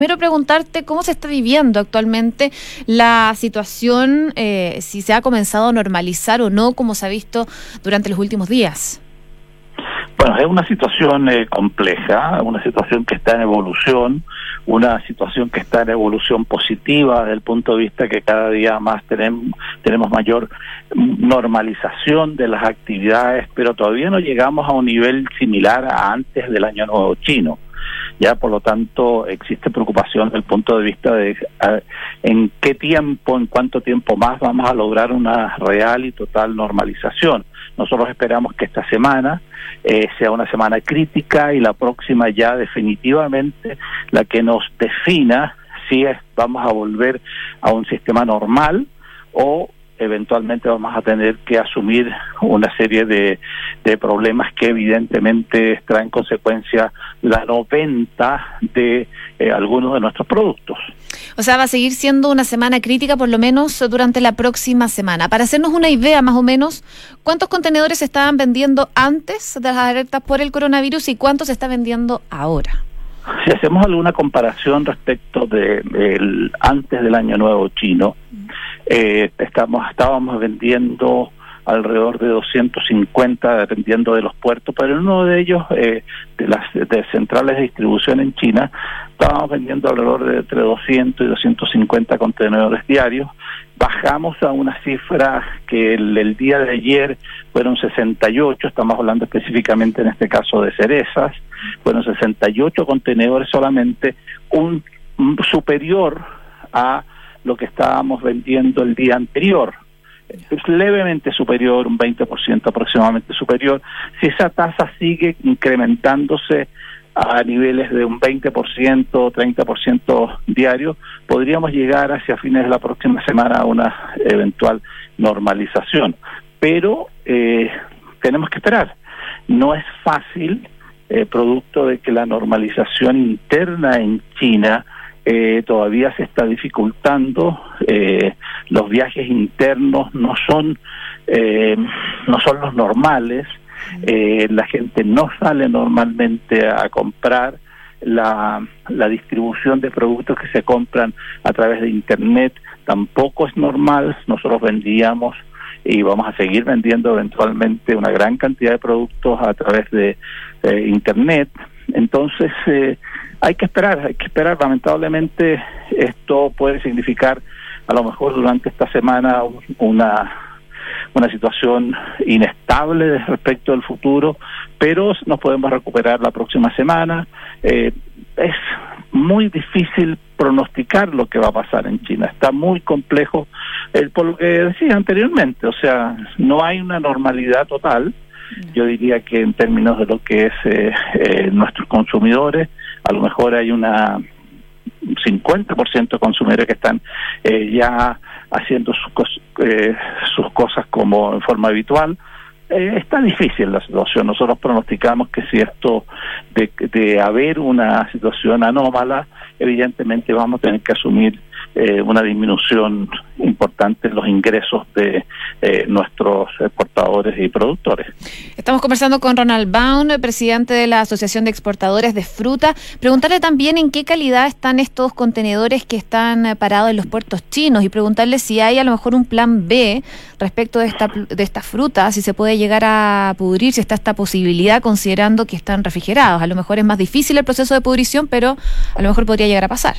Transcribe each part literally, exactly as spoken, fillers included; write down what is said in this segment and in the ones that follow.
Quiero preguntarte cómo se está viviendo actualmente la situación, eh, si se ha comenzado a normalizar o no, como se ha visto durante los últimos días. Bueno, es una situación eh, compleja, una situación que está en evolución, una situación que está en evolución positiva desde el punto de vista que cada día más tenemos, tenemos mayor normalización de las actividades, pero todavía no llegamos a un nivel similar a antes del Año Nuevo Chino. Ya, por lo tanto, existe preocupación desde el punto de vista de a, en qué tiempo, en cuánto tiempo más vamos a lograr una real y total normalización. Nosotros esperamos que esta semana eh, sea una semana crítica y la próxima ya definitivamente la que nos defina si es, vamos a volver a un sistema normal o eventualmente vamos a tener que asumir una serie de, de problemas que evidentemente traen consecuencia la no venta de eh, algunos de nuestros productos. O sea, va a seguir siendo una semana crítica por lo menos durante la próxima semana. Para hacernos una idea más o menos, ¿cuántos contenedores se estaban vendiendo antes de las alertas por el coronavirus y cuántos se está vendiendo ahora? Si hacemos alguna comparación respecto de, de el, antes del Año Nuevo Chino, eh, estamos estábamos vendiendo alrededor de doscientos cincuenta, dependiendo de los puertos, pero en uno de ellos, eh, de las de centrales de distribución en China, estábamos vendiendo alrededor de entre doscientos y doscientos cincuenta contenedores diarios. Bajamos a una cifra que el, el día de ayer fueron sesenta y ocho, estamos hablando específicamente en este caso de cerezas, fueron sesenta y ocho contenedores solamente, un, un superior a lo que estábamos vendiendo el día anterior. Es levemente superior, un veinte por ciento aproximadamente superior. Si esa tasa sigue incrementándose a niveles de un veinte por ciento, treinta por ciento diario, podríamos llegar hacia fines de la próxima semana a una eventual normalización. Pero eh, tenemos que esperar. No es fácil, eh, producto de que la normalización interna en China Eh, todavía se está dificultando, eh, los viajes internos no son eh, no son los normales, eh, la gente no sale normalmente a comprar, la, la distribución de productos que se compran a través de internet tampoco es normal. Nosotros vendíamos y vamos a seguir vendiendo eventualmente una gran cantidad de productos a través de eh, internet. Entonces eh, hay que esperar, hay que esperar. Lamentablemente esto puede significar a lo mejor durante esta semana una una situación inestable respecto al futuro, pero nos podemos recuperar la próxima semana. Eh, es muy difícil pronosticar lo que va a pasar en China, está muy complejo, eh, por lo que decía anteriormente, o sea, no hay una normalidad total. Yo diría que en términos de lo que es eh, eh, nuestros consumidores, a lo mejor hay una cincuenta por ciento de consumidores que están eh, ya haciendo sus, cos, eh, sus cosas como en forma habitual. Eh, está difícil la situación. Nosotros pronosticamos que si esto de, de haber una situación anómala, evidentemente vamos a tener que asumir eh, una disminución importante en los ingresos de eh, nuestros exportadores y productores. Estamos conversando con Ronald Baum, presidente de la Asociación de Exportadores de Fruta. Preguntarle también en qué calidad están estos contenedores que están parados en los puertos chinos y preguntarle si hay a lo mejor un plan B respecto de esta de esta fruta, si se puede llegar a pudrir, si está esta posibilidad considerando que están refrigerados. A lo mejor es más difícil el proceso de pudrición, pero a lo mejor podría llegar a pasar.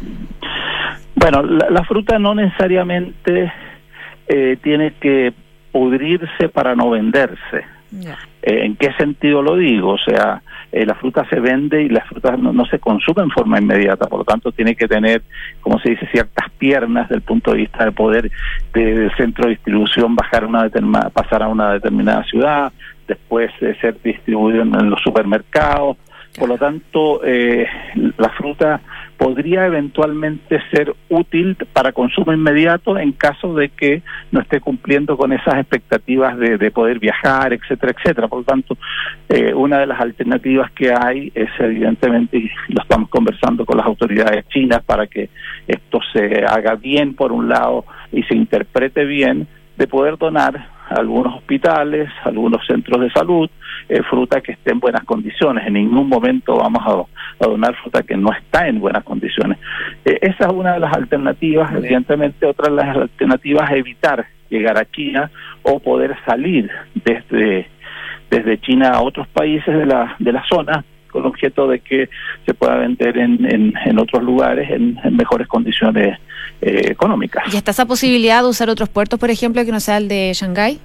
Bueno, la, la fruta no necesariamente eh, tiene que pudrirse para no venderse. Yeah. Eh, ¿En qué sentido lo digo? O sea, eh, la fruta se vende y la fruta no, no se consume en forma inmediata, por lo tanto tiene que tener, como se dice, ciertas piernas desde el punto de vista de poder del centro de distribución bajar una determinada, pasar a una determinada ciudad, después eh, ser distribuido en, en los supermercados. Por lo tanto, eh, la fruta podría eventualmente ser útil para consumo inmediato en caso de que no esté cumpliendo con esas expectativas de, de poder viajar, etcétera, etcétera. Por lo tanto, eh, una de las alternativas que hay es evidentemente, y lo estamos conversando con las autoridades chinas para que esto se haga bien por un lado y se interprete bien, de poder donar algunos hospitales, algunos centros de salud, eh, fruta que esté en buenas condiciones. En ningún momento vamos a, a donar fruta que no está en buenas condiciones. Eh, esa es una de las alternativas. Evidentemente, otra de las alternativas es evitar llegar a China o poder salir desde, desde China a otros países de la, de la zona, con el objeto de que se pueda vender en, en, en otros lugares en, en mejores condiciones eh, económicas. ¿Y está esa posibilidad de usar otros puertos, por ejemplo, que no sea el de Shanghái?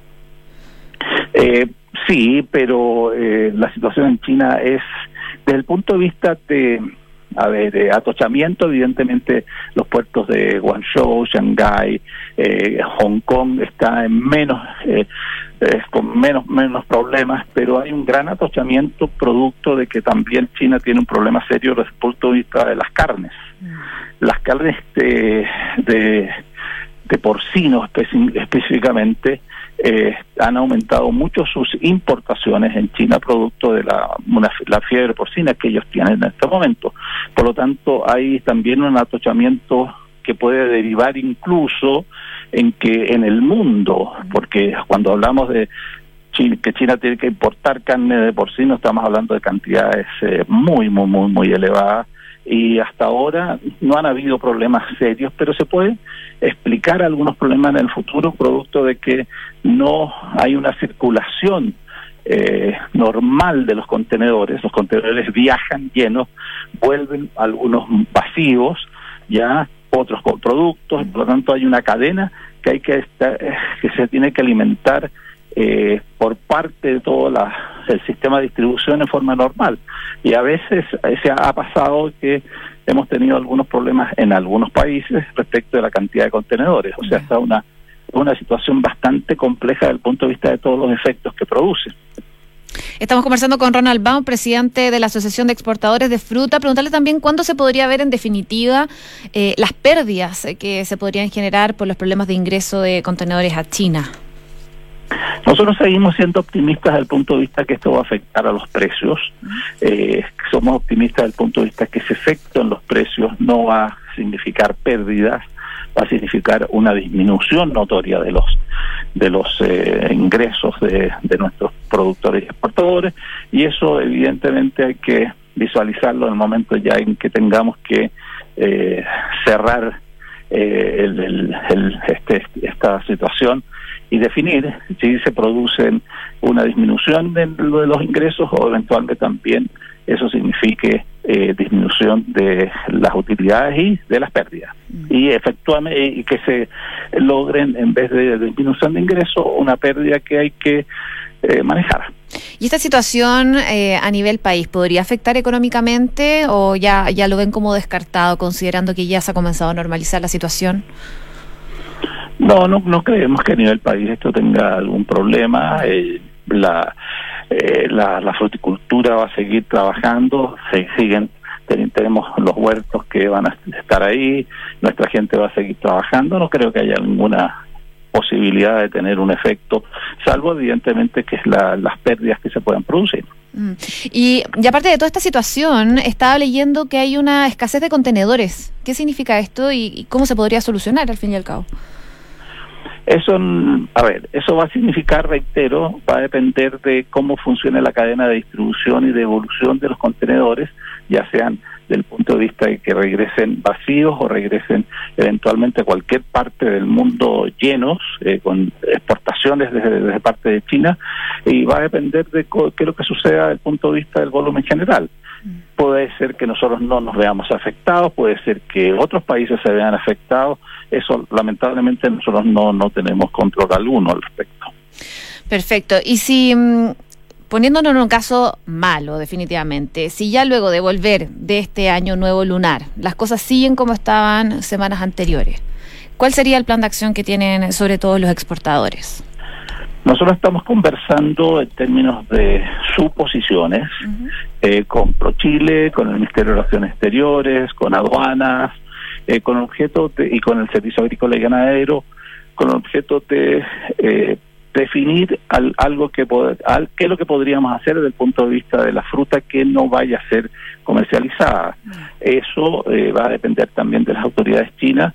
Eh, sí, pero eh, la situación en China es, desde el punto de vista de, a ver, de atochamiento, evidentemente los puertos de Guangzhou, Shanghái, eh, Hong Kong está en menos... Eh, Eh, con menos menos problemas, pero hay un gran atochamiento producto de que también China tiene un problema serio desde el punto de vista de las carnes. Mm. Las carnes de, de, de porcino especi- específicamente eh, han aumentado mucho sus importaciones en China producto de la, una, la fiebre porcina que ellos tienen en este momento. Por lo tanto, hay también un atochamiento que puede derivar incluso en que en el mundo, porque cuando hablamos de China, que China tiene que importar carne de porcino, estamos hablando de cantidades eh, muy, muy, muy, muy elevadas, y hasta ahora no han habido problemas serios, pero se pueden explicar algunos problemas en el futuro, producto de que no hay una circulación eh, normal de los contenedores. Los contenedores viajan llenos, vuelven algunos vacíos, ya otros con productos, por lo tanto hay una cadena que hay que estar, que se tiene que alimentar eh, por parte de todo la, el sistema de distribución en forma normal, y a veces se ha pasado que hemos tenido algunos problemas en algunos países respecto de la cantidad de contenedores. O sea, está una una situación bastante compleja desde el punto de vista de todos los efectos que produce. Estamos conversando con Ronald Baum, presidente de la Asociación de Exportadores de Fruta. Preguntarle también cuándo se podría ver en definitiva eh, las pérdidas que se podrían generar por los problemas de ingreso de contenedores a China. Nosotros seguimos siendo optimistas desde el punto de vista que esto va a afectar a los precios. Eh, somos optimistas desde el punto de vista que ese efecto en los precios no va a significar pérdidas, va a significar una disminución notoria de los de los eh, ingresos de, de nuestros productores y exportadores, y eso evidentemente hay que visualizarlo en el momento ya en que tengamos que eh, cerrar eh, el, el, el, este, esta situación y definir si se producen una disminución de, de los ingresos o eventualmente también eso signifique eh, disminución de las utilidades y de las pérdidas. Mm. Y efectivamente y que se logren, en vez de disminución de ingresos, una pérdida que hay que eh, manejar. ¿Y esta situación eh, a nivel país podría afectar económicamente o ya, ya lo ven como descartado, considerando que ya se ha comenzado a normalizar la situación? No, no, no creemos que a nivel país esto tenga algún problema. Eh, la Eh, la, la fruticultura va a seguir trabajando, se siguen ten, tenemos los huertos que van a estar ahí, nuestra gente va a seguir trabajando. No creo que haya ninguna posibilidad de tener un efecto, salvo evidentemente que es la, las pérdidas que se puedan producir. Mm. Y, y aparte de toda esta situación, estaba leyendo que hay una escasez de contenedores. ¿Qué significa esto y, y cómo se podría solucionar al fin y al cabo? Eso, a ver, eso va a significar, reitero, va a depender de cómo funcione la cadena de distribución y de evolución de los contenedores, ya sean del punto de vista de que regresen vacíos o regresen eventualmente a cualquier parte del mundo llenos, eh, con exportaciones desde, desde parte de China, y va a depender de co- qué es lo que suceda desde el punto de vista del volumen general. Puede ser que nosotros no nos veamos afectados, puede ser que otros países se vean afectados. Eso lamentablemente nosotros no, no tenemos control alguno al respecto. Perfecto. Y si, poniéndonos en un caso malo definitivamente, si ya luego de volver de este año nuevo lunar, las cosas siguen como estaban semanas anteriores, ¿cuál sería el plan de acción que tienen sobre todo los exportadores? Nosotros estamos conversando en términos de suposiciones uh-huh. eh, con ProChile, con el Ministerio de Relaciones Exteriores, con aduanas, eh, con objeto de, y con el Servicio Agrícola y Ganadero, con el objeto de eh, definir al, algo que al, qué es lo que podríamos hacer desde el punto de vista de la fruta que no vaya a ser comercializada. Uh-huh. Eso eh, va a depender también de las autoridades chinas,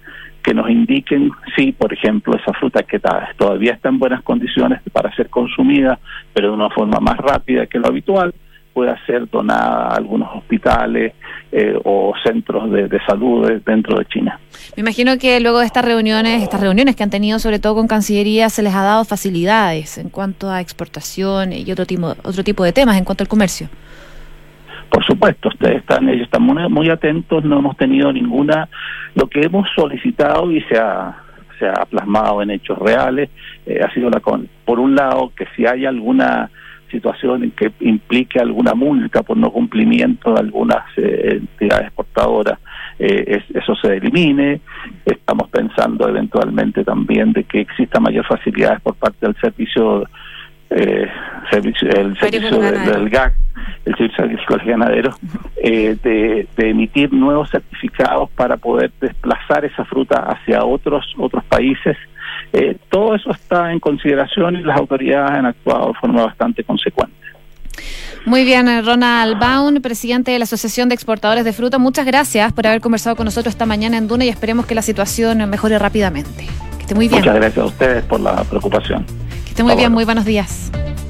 que nos indiquen si, por ejemplo, esa fruta que todavía está en buenas condiciones para ser consumida, pero de una forma más rápida que lo habitual, pueda ser donada a algunos hospitales eh, o centros de, de salud dentro de China. Me imagino que luego de estas reuniones, estas reuniones que han tenido sobre todo con Cancillería, se les ha dado facilidades en cuanto a exportación y otro tipo, otro tipo de temas en cuanto al comercio. Por supuesto, ustedes están, ellos están muy, muy atentos, no hemos tenido ninguna, lo que hemos solicitado y se ha, se ha plasmado en hechos reales, eh, ha sido la con, por un lado, que si hay alguna situación en que implique alguna multa por no cumplimiento de algunas eh, entidades exportadoras, eh, es, eso se elimine. Estamos pensando eventualmente también de que exista mayor facilidades por parte del servicio, eh, servicio el servicio del, del G A C, el Servicio Agrícola y Ganadero, eh, de, de emitir nuevos certificados para poder desplazar esa fruta hacia otros otros países. Eh, todo eso está en consideración y las autoridades han actuado de forma bastante consecuente. Muy bien, Ronald Baun, presidente de la Asociación de Exportadores de Fruta, muchas gracias por haber conversado con nosotros esta mañana en Duna y esperemos que la situación mejore rápidamente. Que esté muy bien. Muchas gracias a ustedes por la preocupación. Que esté muy bien, muy buenos días.